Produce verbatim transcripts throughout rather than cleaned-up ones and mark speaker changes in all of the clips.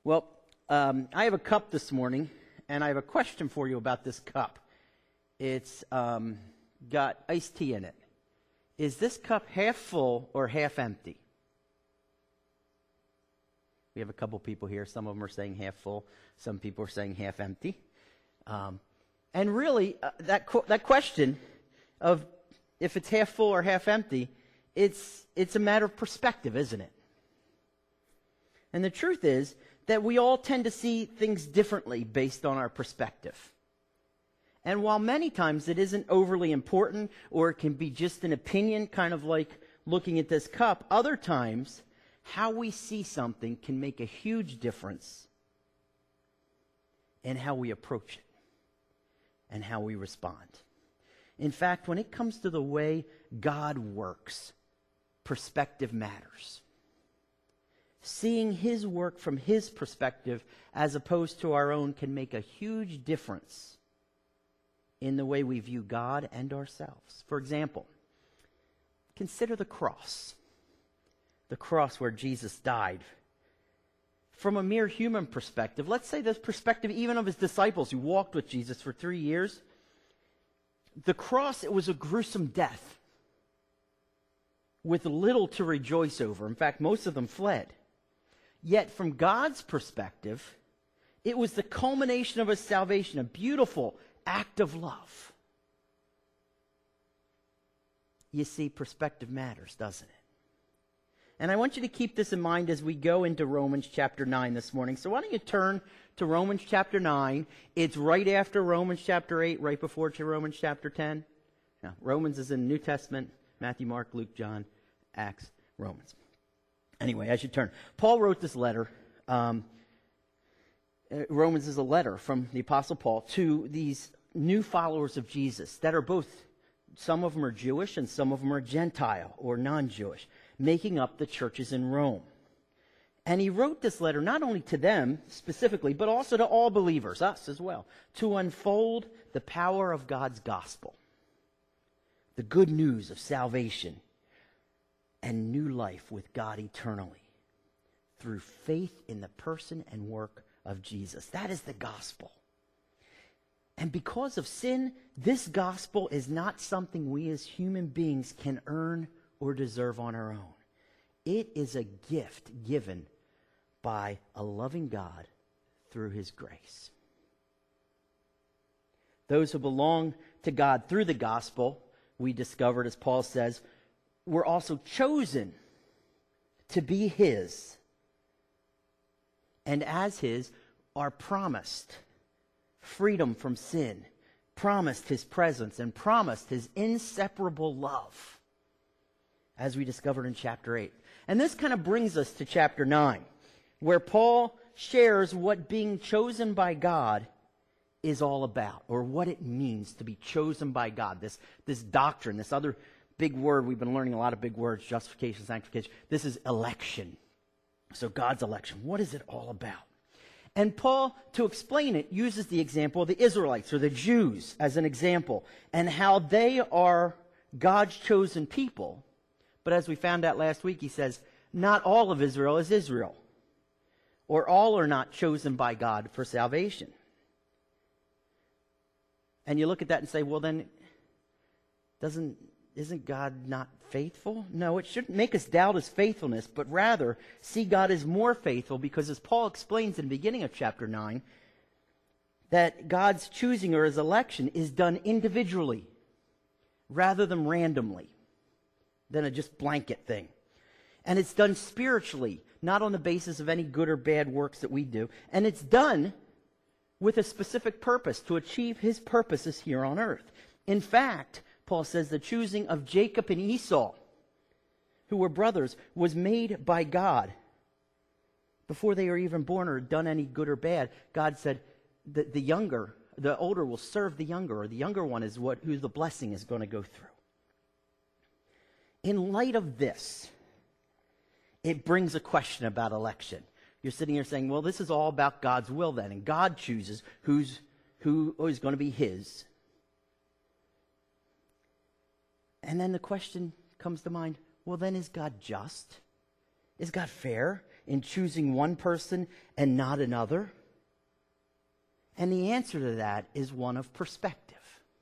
Speaker 1: Well, um, I have a cup this morning, and I have a question for you about this cup. It's um, got iced tea in it. Is this cup half full or half empty? We have a couple people here. Some of them are saying half full. Some people are saying half empty. Um, and really, uh, that qu- that question of if it's half full or half empty, it's it's a matter of perspective, isn't it? And the truth is that we all tend to see things differently based on our perspective. And while many times it isn't overly important, or it can be just an opinion, kind of like looking at this cup, other times how we see something can make a huge difference in how we approach it and how we respond. In fact, when it comes to the way God works, perspective matters. Seeing His work from His perspective as opposed to our own can make a huge difference in the way we view God and ourselves. For example, consider the cross. The cross where Jesus died. From a mere human perspective, let's say the perspective even of His disciples who walked with Jesus for three years, the cross, it was a gruesome death with little to rejoice over. In fact, most of them fled. Yet from God's perspective, it was the culmination of His salvation, a beautiful act of love. You see, perspective matters, doesn't it? And I want you to keep this in mind as we go into Romans chapter nine this morning. So why don't you turn to Romans chapter nine. It's right after Romans chapter eight, right before to Romans chapter ten. Now, Romans is in the New Testament: Matthew, Mark, Luke, John, Acts, Romans. Anyway, as you turn, Paul wrote this letter. Um, uh, Romans is a letter from the Apostle Paul to these new followers of Jesus that are both, some of them are Jewish and some of them are Gentile or non-Jewish, making up the churches in Rome. And he wrote this letter not only to them specifically, but also to all believers, us as well, to unfold the power of God's gospel, the good news of salvation and new life with God eternally through faith in the person and work of Jesus. That is the gospel. And because of sin, this gospel is not something we as human beings can earn or deserve on our own. It is a gift given by a loving God through His grace. Those who belong to God through the gospel, we discovered, as Paul says, were also chosen to be His. And as His, are promised freedom from sin, promised His presence, and promised His inseparable love, as we discovered in chapter eight. And this kind of brings us to chapter nine, where Paul shares what being chosen by God is all about, or what it means to be chosen by God. This, this doctrine, this other big word, we've been learning a lot of big words, justification, sanctification. This is election. So God's election, what is it all about? And Paul, to explain it, uses the example of the Israelites, or the Jews, as an example, and how they are God's chosen people. But as we found out last week, he says, not all of Israel is Israel, or all are not chosen by God for salvation. And you look at that and say, well then, doesn't isn't God not faithful? No, it shouldn't make us doubt His faithfulness, but rather see God as more faithful, because as Paul explains in the beginning of chapter nine, that God's choosing or His election is done individually rather than randomly, than a just blanket thing. And it's done spiritually, not on the basis of any good or bad works that we do. And it's done with a specific purpose, to achieve His purposes here on earth. In fact, Paul says the choosing of Jacob and Esau, who were brothers, was made by God. Before they were even born or done any good or bad, God said that the younger, the older will serve the younger, or the younger one is what who the blessing is going to go through. In light of this, it brings a question about election. You're sitting here saying, well, this is all about God's will then, and God chooses who's who is going to be His. And then the question comes to mind, well, then is God just? Is God fair? in choosing one person and not another? And the answer to that is one of perspective.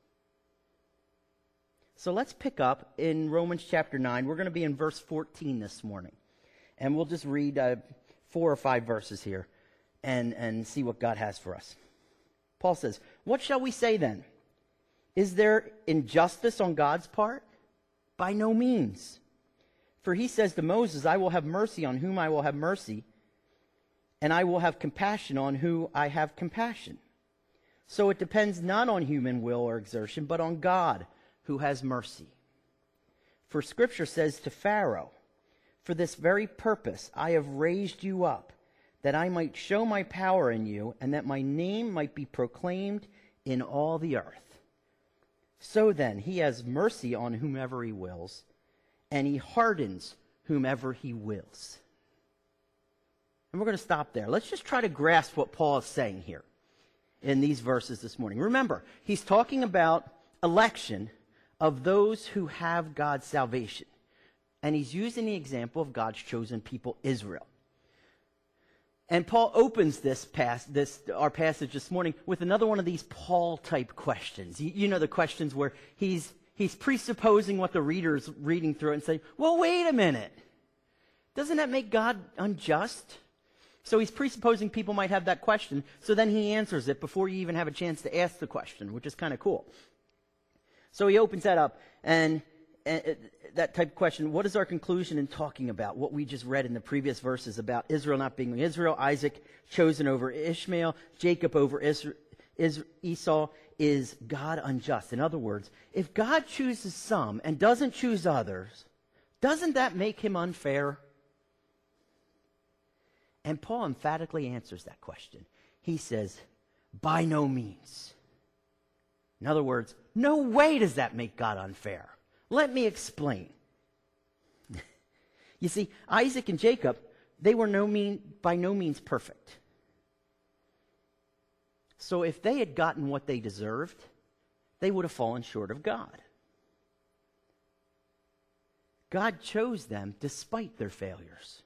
Speaker 1: So let's pick up in Romans chapter nine. We're going to be in verse fourteen this morning. And we'll just read uh, four or five verses here and, and see what God has for us. Paul says, "What shall we say then? Is there injustice on God's part? By no means. For he says to Moses, I will have mercy on whom I will have mercy, and I will have compassion on whom I have compassion. So it depends not on human will or exertion, but on God who has mercy. For Scripture says to Pharaoh, for this very purpose I have raised you up, that I might show my power in you, and that my name might be proclaimed in all the earth. So then, he has mercy on whomever he wills, and he hardens whomever he wills." And we're going to stop there. Let's just try to grasp what Paul is saying here in these verses this morning. Remember, he's talking about election of those who have God's salvation. And he's using the example of God's chosen people, Israel. And Paul opens this pas- this our passage this morning with another one of these Paul-type questions. You, you know, the questions where he's he's presupposing what the reader's reading through it and saying, well, wait a minute. Doesn't that make God unjust? So he's presupposing people might have that question, so then he answers it before you even have a chance to ask the question, which is kind of cool. So he opens that up, and, and uh, that type of question, what is our conclusion in talking about what we just read in the previous verses about Israel not being Israel, Isaac chosen over Ishmael, Jacob over Isra- Is- Esau? Is God unjust? In other words, if God chooses some and doesn't choose others, doesn't that make him unfair? And Paul emphatically answers that question. He says, by no means. In other words, no way does that make God unfair. Let me explain. You see, Isaac and Jacob, they were no mean, by no means perfect. So if they had gotten what they deserved, they would have fallen short of God. God chose them despite their failures.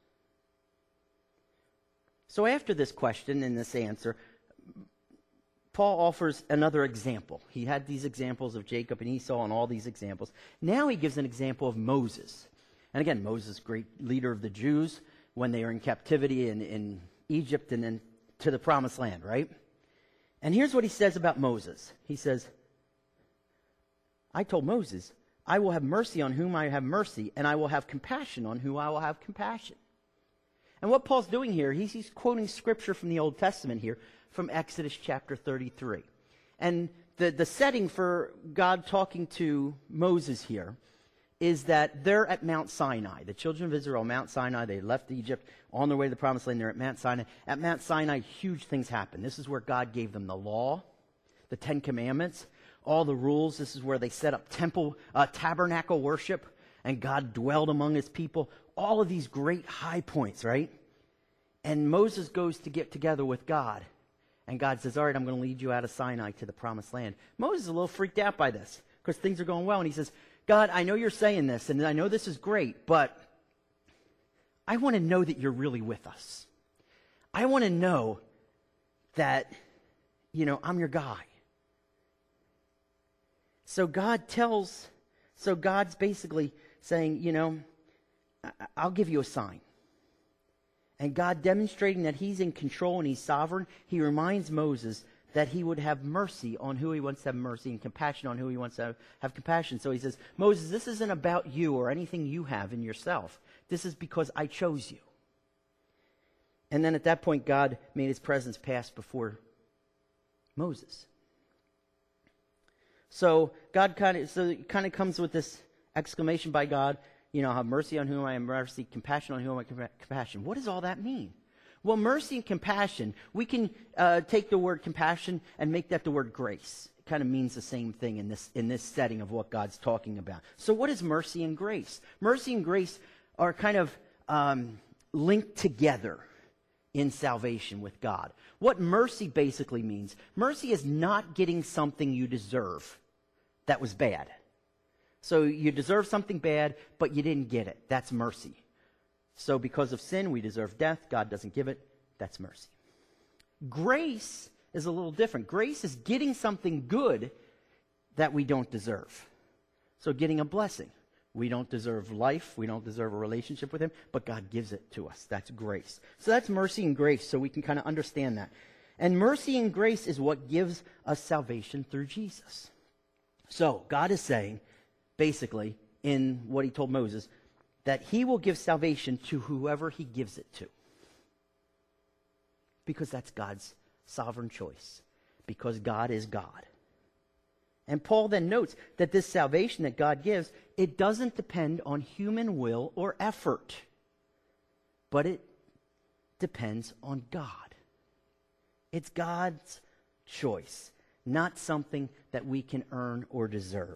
Speaker 1: So after this question and this answer, Paul offers another example. He had these examples of Jacob and Esau and all these examples. Now he gives an example of Moses. And again, Moses, great leader of the Jews when they were in captivity in, in Egypt and then to the promised land, right? And here's what he says about Moses. He says, I told Moses, I will have mercy on whom I have mercy, and I will have compassion on whom I will have compassion. And what Paul's doing here, he's, he's quoting scripture from the Old Testament here, from Exodus chapter thirty-three. And the, the setting for God talking to Moses here is that they're at Mount Sinai. The children of Israel, Mount Sinai, they left Egypt on their way to the promised land. They're at Mount Sinai. At Mount Sinai, huge things happen. This is where God gave them the law, the Ten Commandments, all the rules. This is where they set up temple, uh, tabernacle worship, and God dwelled among his people. All of these great high points, right? And Moses goes to get together with God. And God says, all right, I'm going to lead you out of Sinai to the promised land. Moses is a little freaked out by this because things are going well. And he says, God, I know you're saying this, and I know this is great, but I want to know that you're really with us. I want to know that, you know, I'm your guy. So God tells, so God's basically saying, you know, I'll give you a sign. And God, demonstrating that he's in control and he's sovereign, he reminds Moses that he would have mercy on who he wants to have mercy and compassion on who he wants to have, have compassion. So he says, Moses, this isn't about you or anything you have in yourself. This is because I chose you. And then at that point, God made his presence pass before Moses. So God kind of, so it kind of comes with this exclamation by God, you know, have mercy on whom I have mercy, compassion on whom I have compassion. What does all that mean? Well, mercy and compassion, we can uh, take the word compassion and make that the word grace. It kind of means the same thing in this in this setting of what God's talking about. So what is mercy and grace? Mercy and grace are kind of um, linked together in salvation with God. What mercy basically means, mercy is not getting something you deserve that was bad. So you deserve something bad, but you didn't get it. That's mercy. So because of sin, we deserve death. God doesn't give it. That's mercy. Grace is a little different. Grace is getting something good that we don't deserve. So getting a blessing. We don't deserve life. We don't deserve a relationship with him, but God gives it to us. That's grace. So that's mercy and grace, so we can kind of understand that. And mercy and grace is what gives us salvation through Jesus. So God is saying, basically, in what he told Moses, that he will give salvation to whoever he gives it to. Because that's God's sovereign choice. Because God is God. And Paul then notes that this salvation that God gives, it doesn't depend on human will or effort, but it depends on God. It's God's choice, not something that we can earn or deserve.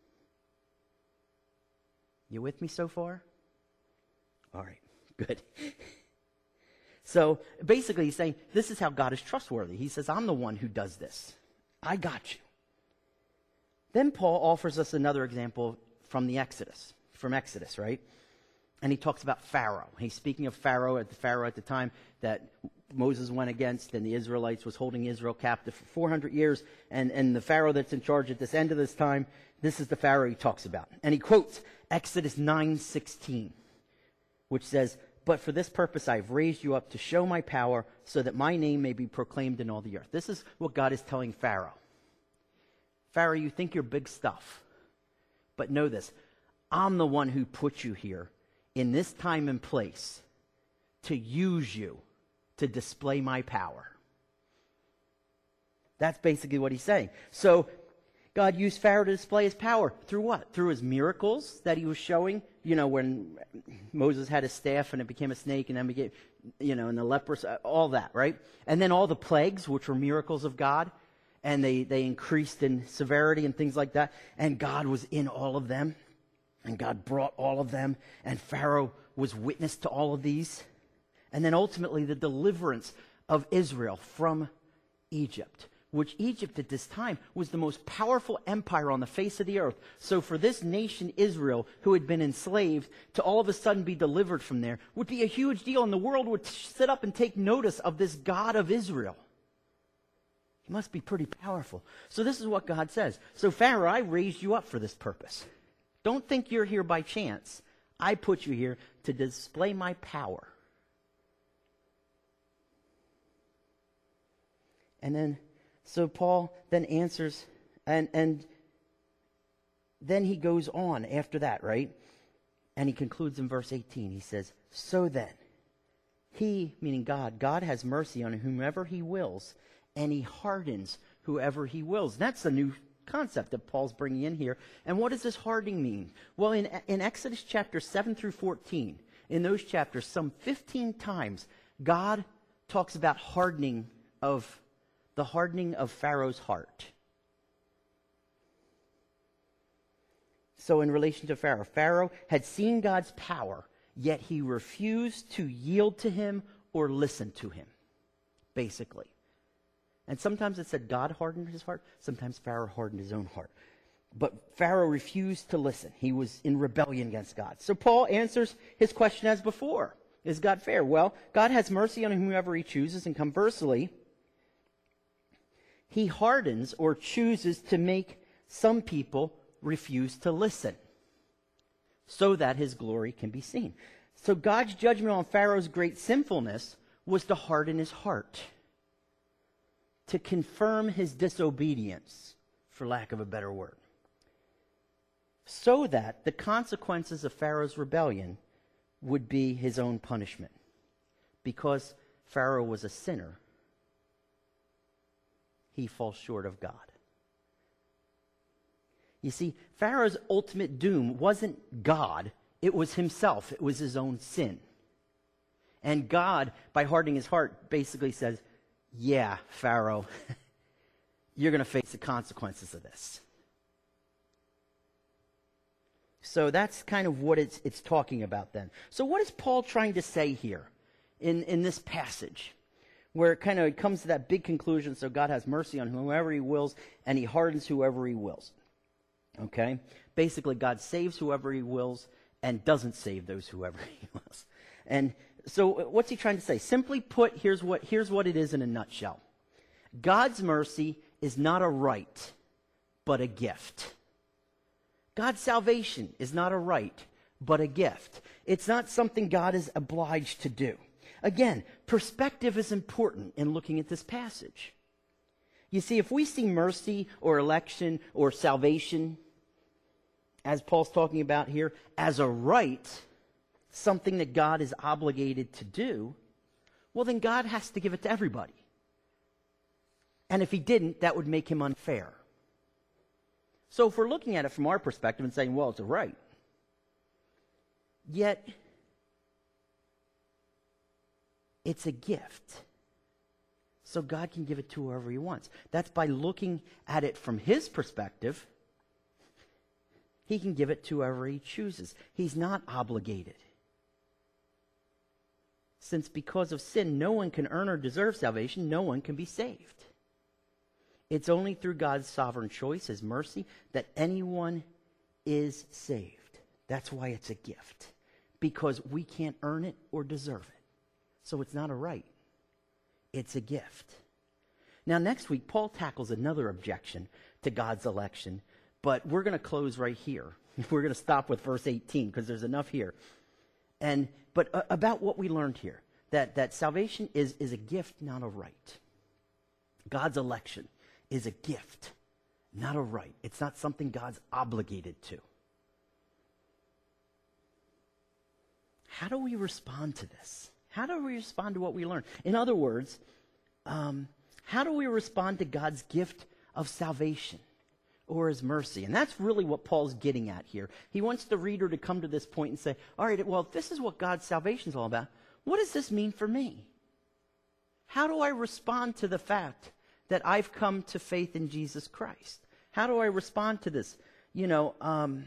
Speaker 1: You with me so far? All right, good. So basically he's saying this is how God is trustworthy. He says, I'm the one who does this. I got you. Then Paul offers us another example from the Exodus, from Exodus, right? And he talks about Pharaoh. He's speaking of Pharaoh at the Pharaoh at the time that Moses went against, and the Israelites was holding Israel captive for four hundred years. And, and the Pharaoh that's in charge at this end of this time, this is the Pharaoh he talks about. And he quotes Exodus nine sixteen, which says, "But for this purpose I have raised you up to show my power, so that my name may be proclaimed in all the earth." This is what God is telling Pharaoh. Pharaoh, you think you're big stuff, but know this. I'm the one who put you here in this time and place to use you to display my power. That's basically what he's saying. So God used Pharaoh to display his power. Through what? Through his miracles that he was showing. You know, when Moses had his staff and it became a snake, and then became, you know, and the lepers, all that, right? And then all the plagues, which were miracles of God. And they, they increased in severity and things like that. And God was in all of them. And God brought all of them. And Pharaoh was witness to all of these. And then ultimately the deliverance of Israel from Egypt. Which Egypt at this time was the most powerful empire on the face of the earth. So for this nation Israel, who had been enslaved, to all of a sudden be delivered from there would be a huge deal. And the world would sit up and take notice of this God of Israel. He must be pretty powerful. So this is what God says. So Pharaoh, I raised you up for this purpose. Don't think you're here by chance. I put you here to display my power. And then, so Paul then answers, and, and then he goes on after that, right? And he concludes in verse eighteen. He says, so then, he, meaning God, God has mercy on whomever he wills, and he hardens whoever he wills. That's the new concept that Paul's bringing in here. And what does this hardening mean? Well, in, in Exodus chapter seven through fourteen, in those chapters, some fifteen times, God talks about hardening of, the hardening of Pharaoh's heart. So in relation to Pharaoh, Pharaoh had seen God's power, yet he refused to yield to him or listen to him, basically. And sometimes it said God hardened his heart. Sometimes Pharaoh hardened his own heart. But Pharaoh refused to listen. He was in rebellion against God. So Paul answers his question as before. Is God fair? Well, God has mercy on whomever he chooses. And conversely, he hardens or chooses to make some people refuse to listen so that his glory can be seen. So God's judgment on Pharaoh's great sinfulness was to harden his heart, to confirm his disobedience, for lack of a better word, so that the consequences of Pharaoh's rebellion would be his own punishment. Because Pharaoh was a sinner, he falls short of God. You see, Pharaoh's ultimate doom wasn't God, it was himself, it was his own sin. And God, by hardening his heart, basically says, yeah, Pharaoh, you're going to face the consequences of this. So that's kind of what it's, it's talking about then. So what is Paul trying to say here in, in this passage? Where it kind of comes to that big conclusion, so God has mercy on whoever he wills, and he hardens whoever he wills. Okay? Basically, God saves whoever he wills, and doesn't save those whoever he wills. And so what's he trying to say? Simply put, here's what, here's what it is in a nutshell. God's mercy is not a right, but a gift. God's salvation is not a right, but a gift. It's not something God is obliged to do. Again, perspective is important in looking at this passage. You see, if we see mercy or election or salvation, as Paul's talking about here, as a right, something that God is obligated to do, well, then God has to give it to everybody. And if he didn't, that would make him unfair. So if we're looking at it from our perspective and saying, well, it's a right, yet it's a gift. So God can give it to whoever he wants. That's by looking at it from his perspective. He can give it to whoever he chooses. He's not obligated. Since because of sin, no one can earn or deserve salvation, no one can be saved. It's only through God's sovereign choice, his mercy, that anyone is saved. That's why it's a gift. Because we can't earn it or deserve it. So it's not a right. It's a gift. Now, next week, Paul tackles another objection to God's election, but we're going to close right here. We're going to stop with verse eighteen because there's enough here. And but uh, about what we learned here, that, that salvation is, is a gift, not a right. God's election is a gift, not a right. It's not something God's obligated to. How do we respond to this? How do we respond to what we learn? In other words, um, how do we respond to God's gift of salvation or his mercy? And that's really what Paul's getting at here. He wants the reader to come to this point and say, all right, well, if this is what God's salvation is all about, what does this mean for me? How do I respond to the fact that I've come to faith in Jesus Christ? How do I respond to this? You know, um,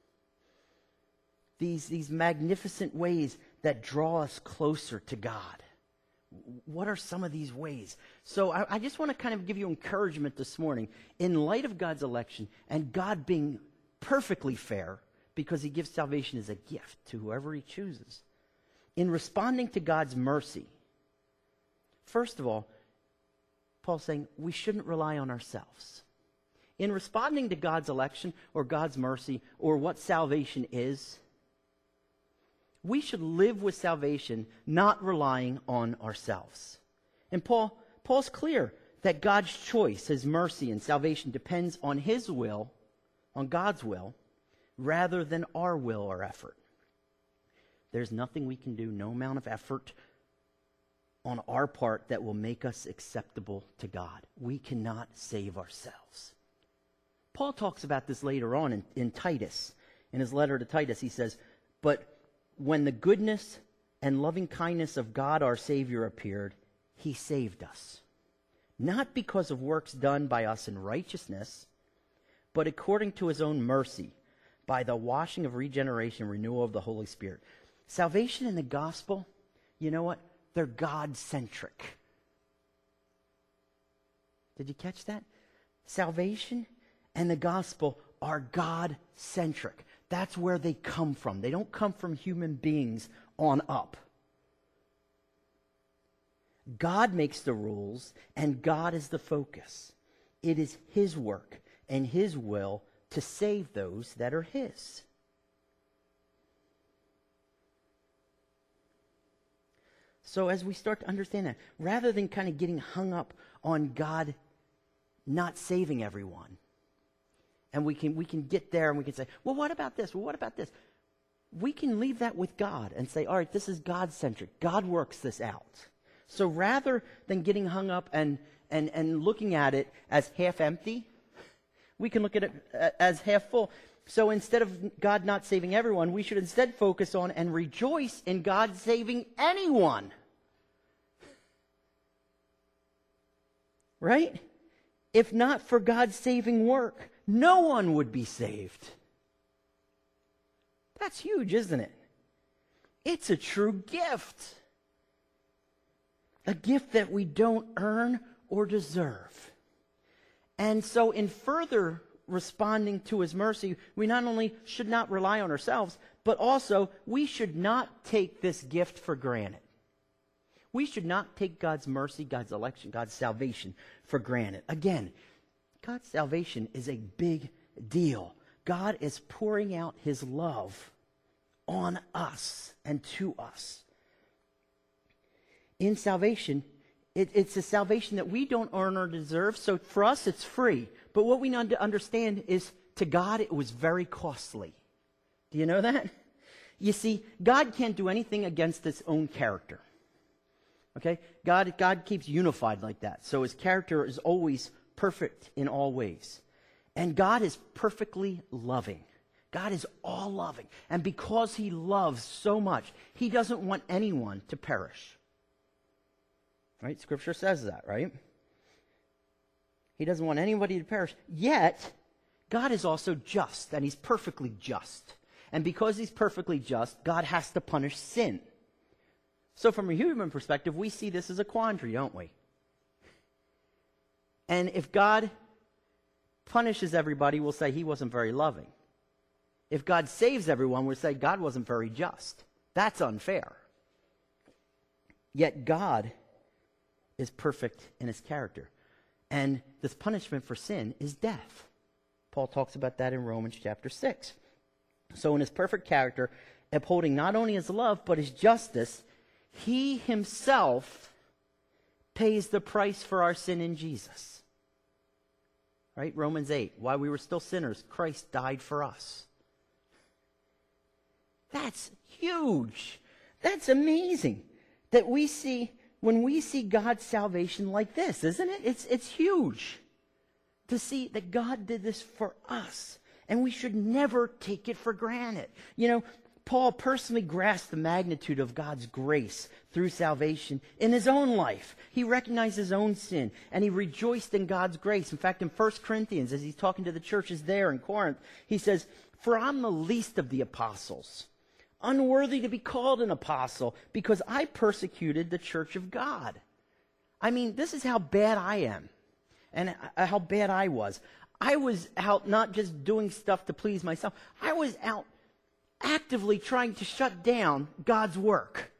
Speaker 1: these, these magnificent ways that draw us closer to God. What are some of these ways? So I, I just want to kind of give you encouragement this morning. In light of God's election and God being perfectly fair because he gives salvation as a gift to whoever he chooses, in responding to God's mercy, first of all, Paul's saying we shouldn't rely on ourselves. In responding to God's election or God's mercy or what salvation is, we should live with salvation, not relying on ourselves. And Paul, Paul's clear that God's choice, his mercy and salvation depends on his will, on God's will, rather than our will or effort. There's nothing we can do, no amount of effort on our part that will make us acceptable to God. We cannot save ourselves. Paul talks about this later on in, in Titus. In his letter to Titus, he says, but when the goodness and loving kindness of God our Savior appeared, he saved us. Not because of works done by us in righteousness, but according to his own mercy, by the washing of regeneration and renewal of the Holy Spirit. Salvation and the gospel, you know what? They're God-centric. Did you catch that? Salvation and the gospel are God-centric. That's where they come from. They don't come from human beings on up. God makes the rules, and God is the focus. It is his work and his will to save those that are his. So as we start to understand that, rather than kind of getting hung up on God not saving everyone, and we can we can get there and we can say, well, what about this? Well, what about this? We can leave that with God and say, all right, this is God-centric. God works this out. So rather than getting hung up and, and, and looking at it as half empty, we can look at it as half full. So instead of God not saving everyone, we should instead focus on and rejoice in God saving anyone. Right? If not for God's saving work, no one would be saved. That's huge, isn't it? It's a true gift. A gift that we don't earn or deserve. And so in further responding to his mercy, we not only should not rely on ourselves, but also we should not take this gift for granted. We should not take God's mercy, God's election, God's salvation for granted. Again, God's salvation is a big deal. God is pouring out his love on us and to us. In salvation, it, it's a salvation that we don't earn or deserve, so for us it's free. But what we need to understand is, to God it was very costly. Do you know that? You see, God can't do anything against his own character. Okay? God, God keeps unified like that, so his character is always perfect in all ways. And God is perfectly loving. God is all loving. And because he loves so much, he doesn't want anyone to perish. Right? Scripture says that, right? He doesn't want anybody to perish. Yet, God is also just, and he's perfectly just. And because he's perfectly just, God has to punish sin. So from a human perspective, we see this as a quandary, don't we? And if God punishes everybody, we'll say he wasn't very loving. If God saves everyone, we'll say God wasn't very just. That's unfair. Yet God is perfect in his character. And this punishment for sin is death. Paul talks about that in Romans chapter six. So in his perfect character, upholding not only his love, but his justice, he himself pays the price for our sin in Jesus. Right? Romans eight. While we were still sinners, Christ died for us. That's huge. That's amazing. That we see, when we see God's salvation like this, isn't it? It's, it's huge. To see that God did this for us. And we should never take it for granted. You know, Paul personally grasped the magnitude of God's grace through salvation in his own life. He recognized his own sin, and he rejoiced in God's grace. In fact, in First Corinthians, as he's talking to the churches there in Corinth, he says, "For I'm the least of the apostles, unworthy to be called an apostle, because I persecuted the church of God." I mean, this is how bad I am, and how bad I was. I was out not just doing stuff to please myself. I was out actively trying to shut down God's work.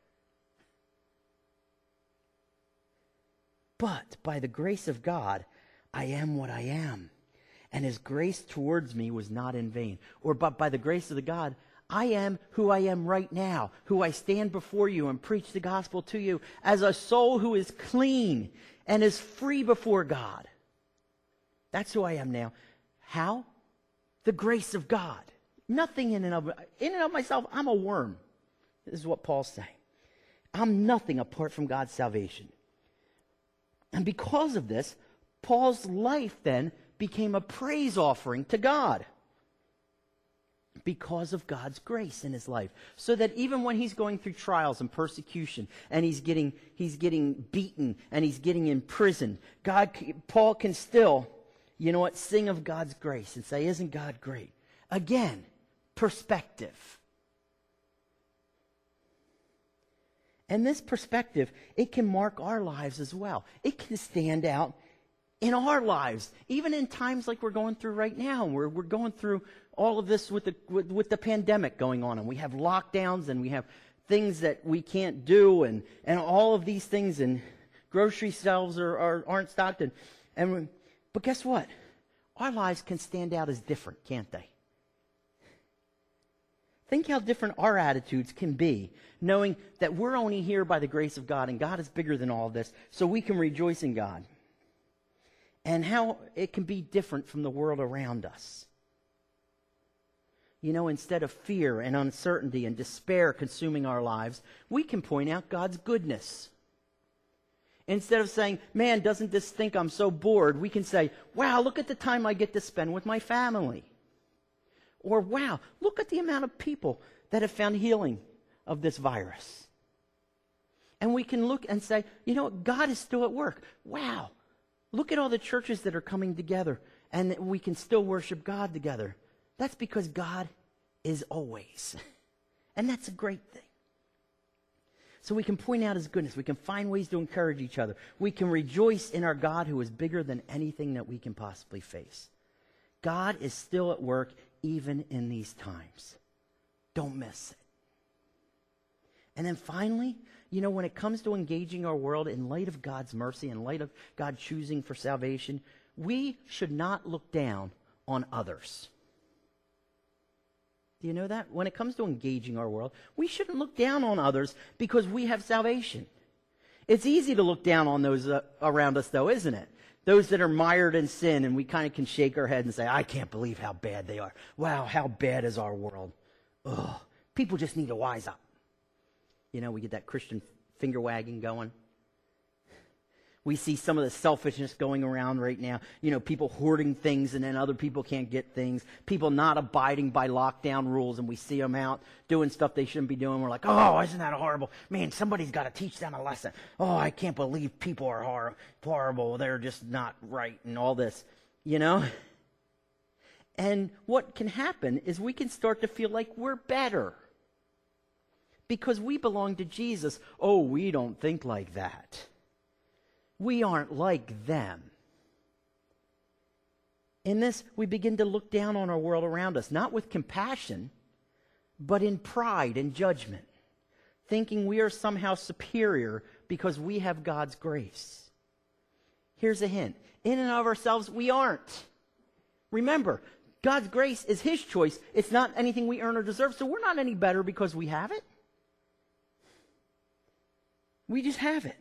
Speaker 1: But by the grace of God, I am what I am. And his grace towards me was not in vain. Or but by the grace of the God, I am who I am right now, who I stand before you and preach the gospel to you as a soul who is clean and is free before God. That's who I am now. How? The grace of God. Nothing in and of in and of myself. I'm a worm. This is what Paul's saying. I'm nothing apart from God's salvation. And because of this, Paul's life then became a praise offering to God. Because of God's grace in his life. So that even when he's going through trials and persecution, and he's getting he's getting beaten, and he's getting imprisoned, God, Paul can still, you know what, sing of God's grace and say, "Isn't God great?" Again, perspective. And this perspective, it can mark our lives as well. It can stand out in our lives, even in times like we're going through right now. We're, we're going through all of this with the, with, with the pandemic going on, and we have lockdowns, and we have things that we can't do, and, and all of these things, and grocery shelves are, are, aren't stocked. And, and, but guess what? Our lives can stand out as different, can't they? Think how different our attitudes can be, knowing that we're only here by the grace of God, and God is bigger than all of this, so we can rejoice in God. And how it can be different from the world around us. You know, instead of fear and uncertainty and despair consuming our lives, we can point out God's goodness. Instead of saying, "Man, doesn't this stink? I'm so bored," we can say, "Wow, look at the time I get to spend with my family." Or, "Wow, look at the amount of people that have found healing of this virus." And we can look and say, "You know what? God is still at work. Wow, look at all the churches that are coming together, and we can still worship God together." That's because God is always. And that's a great thing. So we can point out his goodness. We can find ways to encourage each other. We can rejoice in our God who is bigger than anything that we can possibly face. God is still at work even in these times. don't miss it. And then finally, you know, when it comes to engaging our world in light of God's mercy, in light of God choosing for salvation, we should not look down on others. Do you know that? When it comes to engaging our world, we shouldn't look down on others because we have salvation. It's easy to look down on those uh, around us, though, isn't it? Those that are mired in sin, and we kind of can shake our head and say, I can't believe how bad they are. Wow, how bad is our world? Ugh, people just need to wise up. You know, we get that Christian finger wagging going. We see some of the selfishness going around right now. You know, people hoarding things and then other people can't get things. People not abiding by lockdown rules, and we see them out doing stuff they shouldn't be doing. We're like, oh, isn't that horrible? Man, somebody's got to teach them a lesson. Oh, I can't believe people are hor- horrible. They're just not right and all this, you know? And what can happen is we can start to feel like we're better. Because we belong to Jesus. Oh, we don't think like that. We aren't like them. In this, we begin to look down on our world around us, not with compassion, but in pride and judgment, thinking we are somehow superior because we have God's grace. Here's a hint. In and of ourselves, we aren't. Remember, God's grace is His choice. It's not anything we earn or deserve, so we're not any better because we have it. We just have it.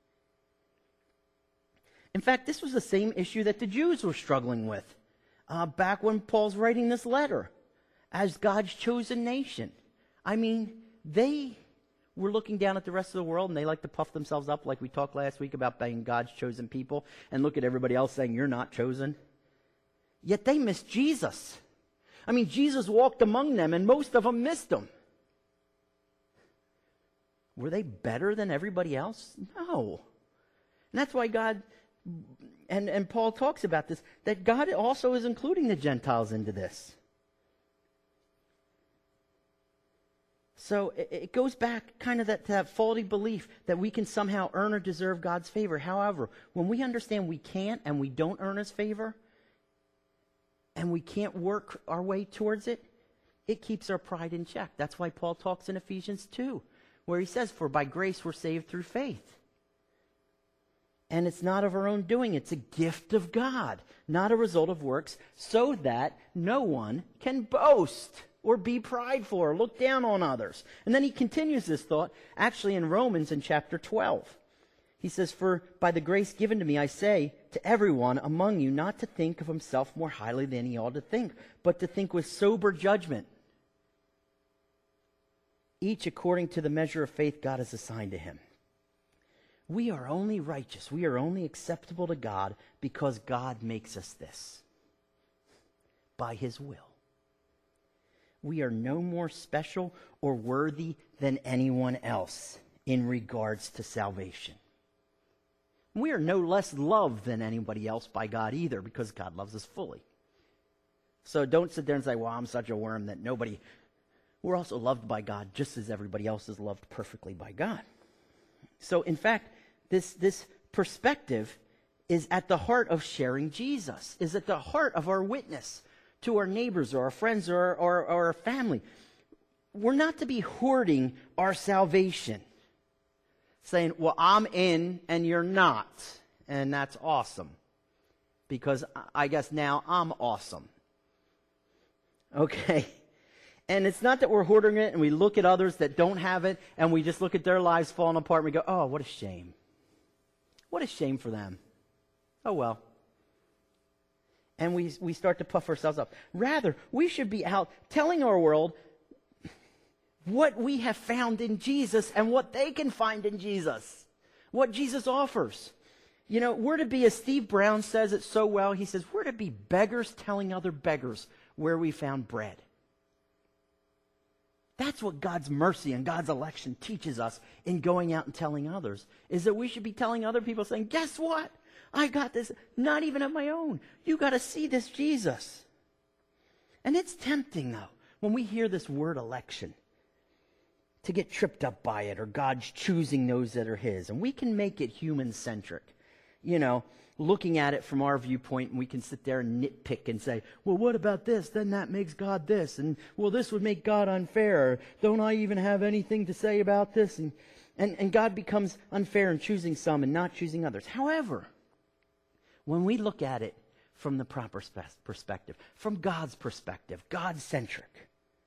Speaker 1: In fact, this was the same issue that the Jews were struggling with uh, back when Paul's writing this letter as God's chosen nation. I mean, they were looking down at the rest of the world, and they like to puff themselves up like we talked last week about being God's chosen people and look at everybody else saying, you're not chosen. Yet they missed Jesus. I mean, Jesus walked among them, and most of them missed Him. Were they better than everybody else? No. And that's why God... And, and Paul talks about this, that God also is including the Gentiles into this. So it, it goes back kind of that, to that faulty belief that we can somehow earn or deserve God's favor. However, when we understand we can't and we don't earn His favor, and we can't work our way towards it, it keeps our pride in check. That's why Paul talks in Ephesians two, where he says, for by grace we're saved through faith. And it's not of our own doing. It's a gift of God, not a result of works, so that no one can boast or be prideful or look down on others. And then he continues this thought, actually in Romans in chapter twelve. He says, for by the grace given to me, I say to everyone among you not to think of himself more highly than he ought to think, but to think with sober judgment, each according to the measure of faith God has assigned to him. We are only righteous, we are only acceptable to God because God makes us this, by His will. We are no more special or worthy than anyone else in regards to salvation. We are no less loved than anybody else by God either, because God loves us fully. So don't sit there and say, well, I'm such a worm that nobody... We're also loved by God just as everybody else is loved perfectly by God. So in fact, this, this perspective is at the heart of sharing Jesus, is at the heart of our witness to our neighbors or our friends or, or, or our family. We're not to be hoarding our salvation, saying, well, I'm in and you're not, and that's awesome, because I guess now I'm awesome. Okay? And it's not that we're hoarding it and we look at others that don't have it and we just look at their lives falling apart and we go, oh, what a shame. What a shame for them. Oh, well. And we, we start to puff ourselves up. Rather, we should be out telling our world what we have found in Jesus and what they can find in Jesus. What Jesus offers. You know, we're to be, as Steve Brown says it so well, he says, we're to be beggars telling other beggars where we found bread. That's what God's mercy and God's election teaches us in going out and telling others, is that we should be telling other people, saying, guess what? I got this, not even of my own. You got to see this Jesus. And it's tempting, though, when we hear this word election, to get tripped up by it, or God's choosing those that are His. And we can make it human-centric you know, looking at it from our viewpoint, and we can sit there and nitpick and say, well, what about this? Then that makes God this. And, well, this would make God unfair. Don't I even have anything to say about this? And, and, and God becomes unfair in choosing some and not choosing others. However, when we look at it from the proper spe- perspective, from God's perspective, God-centric,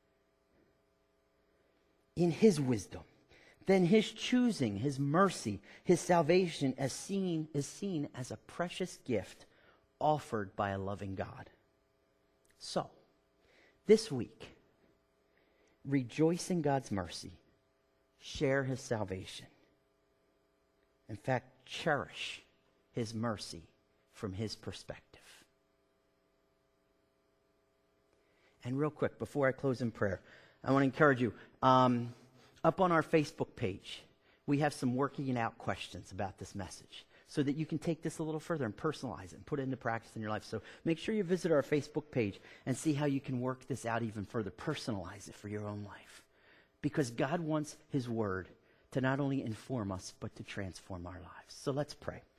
Speaker 1: in his wisdom, then his choosing, his mercy, his salvation as seen, is seen as a precious gift offered by a loving God. So, this week, rejoice in God's mercy, share his salvation. In fact, cherish his mercy from his perspective. And real quick, before I close in prayer, I want to encourage you, um, up on our Facebook page, we have some working out questions about this message so that you can take this a little further and personalize it and put it into practice in your life. So make sure you visit our Facebook page and see how you can work this out even further, personalize it for your own life. Because God wants his word to not only inform us, but to transform our lives. So let's pray.